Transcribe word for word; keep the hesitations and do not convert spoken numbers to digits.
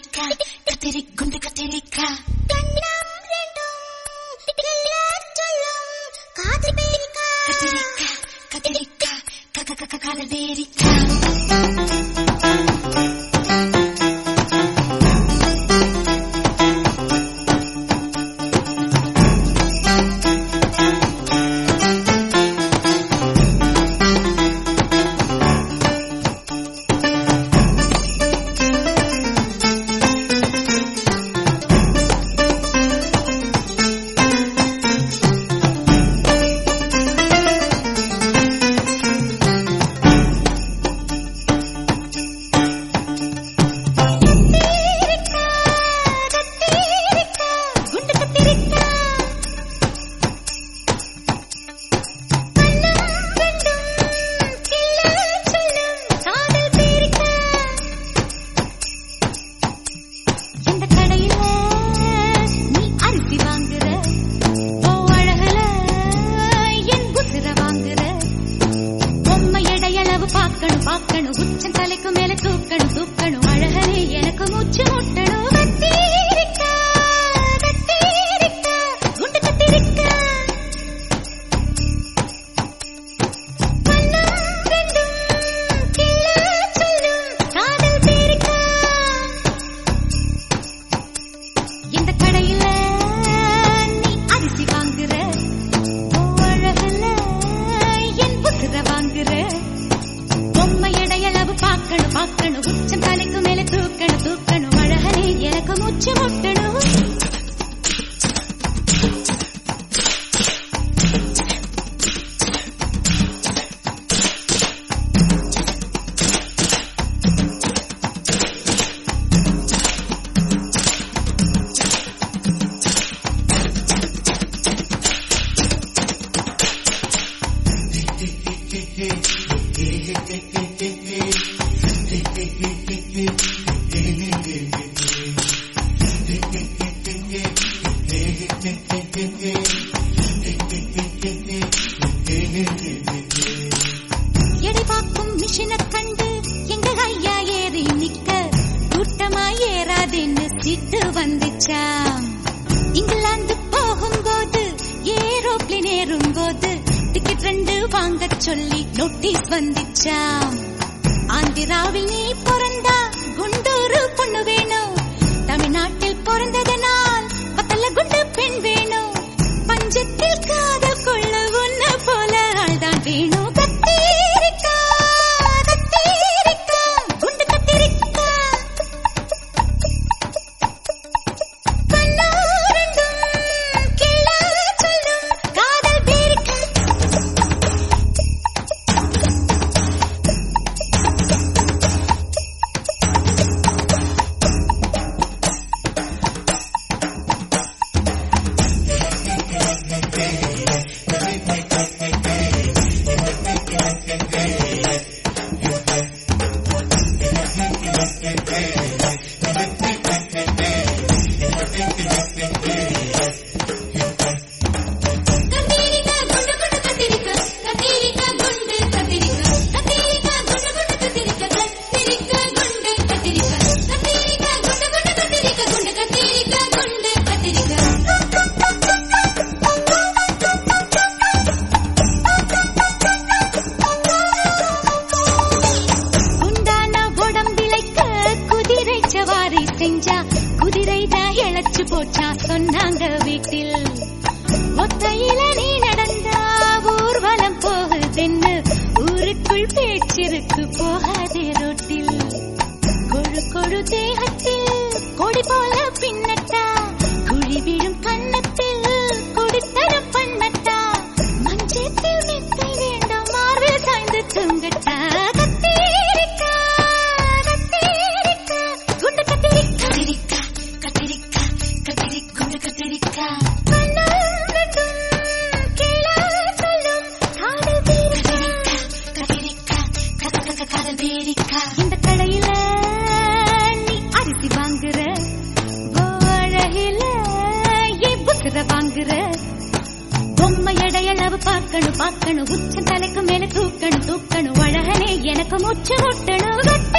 கத்திரிக்கா கத்திரி குண்டு கத்திரிக்கா கத்திரிக்கா கத்திரிக்கா கக்க காதல் பேரிக்கா எடைபாக்கும் மிஷினை கண்டு எங்க ஐயா ஏறி நிக்க கூட்டமா ஏறாதுன்னு சீட்டு வந்துச்சா. இங்கிலாந்து போகும்போது ஏரோப்ளேன் ஏறும்போது டிக்கெட் ரெண்டு வாங்க சொல்லி நோட்டீஸ் வந்துச்சா. ஆந்திராவில் நீ பிறந்தா குண்டூரு பொண்ணு வேணும், தமிழ்நாட்டில் பிறந்ததனால் பத்தல குண்டு பெண் வேணும், பஞ்சத்தில் காதல் கொள்ள ஒன்ன போல ஆள்தான் வேணும். கத்திரிக்கா கத்திரிக்கா குண்டு கத்திரிக்கா கண்ணோரண்டும் கிள சொல்லும் காதல் பேரிக்கா. குதிரைதான் இழைச்சு போச்சா சொன்னாங்க வீட்டில். ஒத்தையில நீ நடந்தா ஊர்வலம் போகுதென்னு ஊருக்குள் பேச்சிருக்கு போகாதே ரோட்டில். கொழு கொழு தேகத்தில் கொடி போல பின்னட்டா, குழி விழும் கண்ணத்தில் குடித்தரம் பண்ணட்டா, மஞ்சத்தில் மெத்தை வேண்டும் மாறு சாய்ந்து தூங்கட்டா. இந்த கடையில நீ அரிசி வாங்குற, அழகில புசுர வாங்குற, பொம்மை எடையளவு பார்க்கணும் பார்க்கணும், உச்சம் தலைக்கு மேல தூக்கணும் தூக்கணும், அழகனே எனக்கு மூச்சு முட்டணும்.